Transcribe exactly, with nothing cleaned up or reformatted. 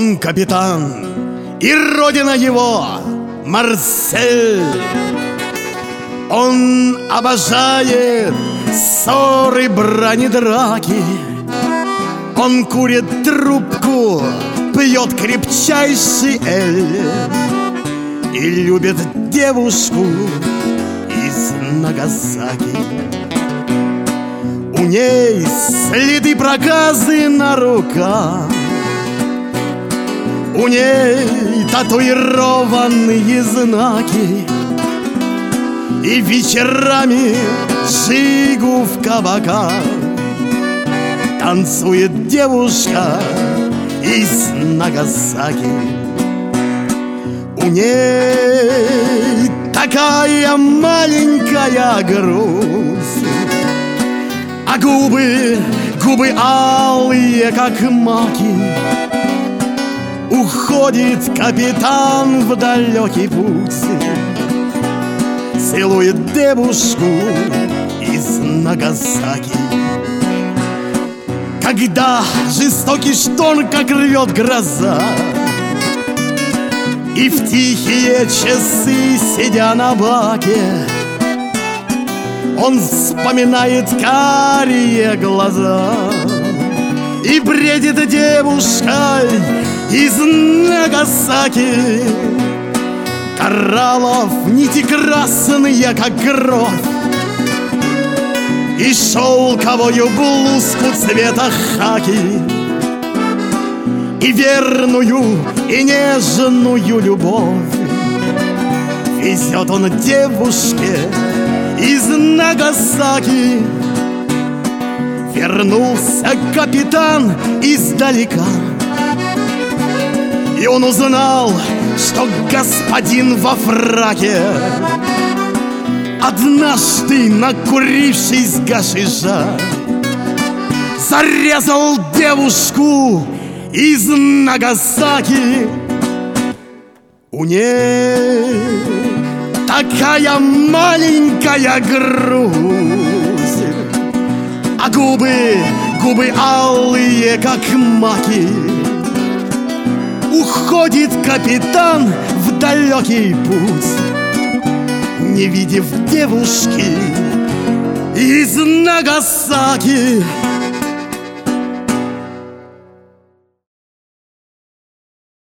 Он капитан, и родина его Марсель. Он обожает ссоры, брани, драки. Он курит трубку, пьет крепчайший эль и любит девушку из Нагасаки. У ней следы проказы на руках, у ней татуированные знаки, и вечерами жигу в кабаках танцует девушка из Нагасаки. У ней такая маленькая грусть, а губы, губы алые, как маки. Уходит капитан в далекий путь, целует девушку из Нагасаки. Когда жестокий шторм, как рвет гроза, и в тихие часы, сидя на баке, он вспоминает карие глаза и бредит девушкой из Нагасаки. Кораллов нити красные, как кровь, и шелковую блузку цвета хаки, и верную, и нежную любовь везет он девушке из Нагасаки. Вернулся капитан издалека, и он узнал, что господин во фраке однажды, накурившись гашиша, зарезал девушку из Нагасаки. У ней такая маленькая грудь, а губы, губы алые, как маки. Уходит капитан в далекий путь, не видев девушки из Нагасаки.